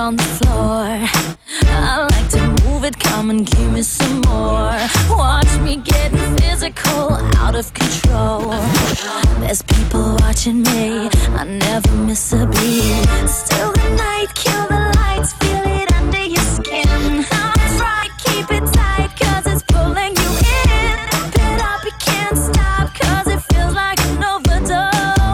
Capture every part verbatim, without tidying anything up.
on the floor. I like to move it, come and give me some more. Watch me getting physical, out of control. There's people watching me, I never miss a beat. Still the night, kill the lights, feel it under your skin. That's right, keep it tight, cause it's pulling you in. Wrap it up, you can't stop, cause it feels like an overdose.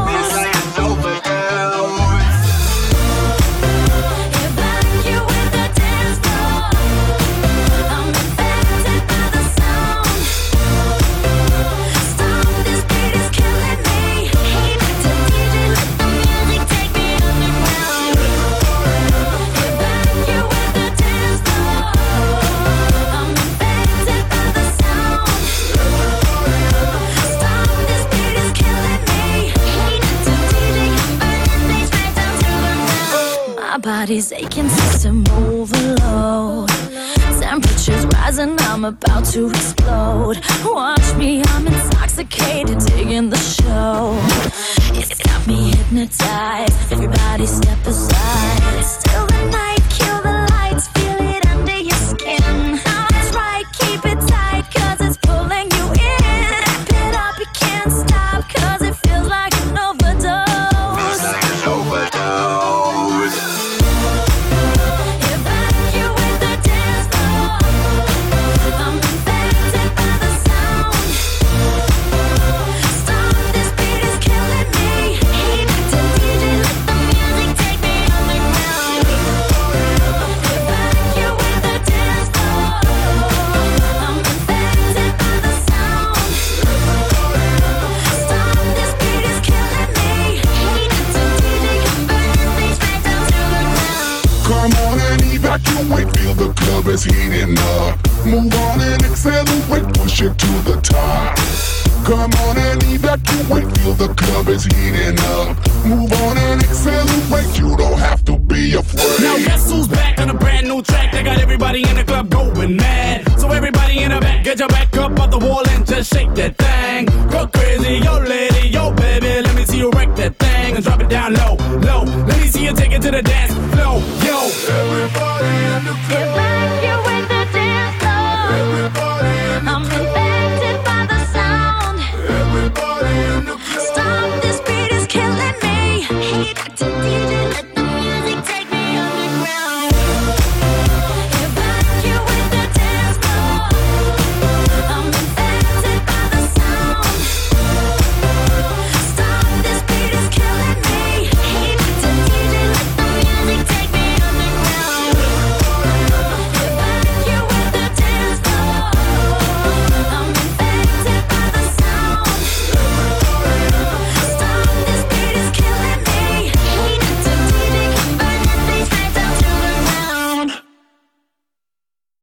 Body's aching, system overload. Temperatures rising, I'm about to explode. Watch me, I'm intoxicated, digging the show. It's got me hypnotized, everybody step aside. It's still the night, kill the lights, feel it under your skin. That's right, keep it tight, cause it's pulling you in. Wrap it up, you can't stop, cause it feels like an overdose. Like an overdose. Evacuate, feel the club is heating up. Move on and accelerate, push it to the top. Come on and evacuate, feel the club is heating up. Move on and accelerate, you don't have to be afraid. Now guess who's back on a brand new track? They got everybody in the club going mad. So everybody in the back, get your back up off the wall and just shake that thing. Go crazy, yo lady, yo baby, let me see you wreck that thing and drop it down low, low. Let me see you take it to the dance floor, yo. Everybody in the club.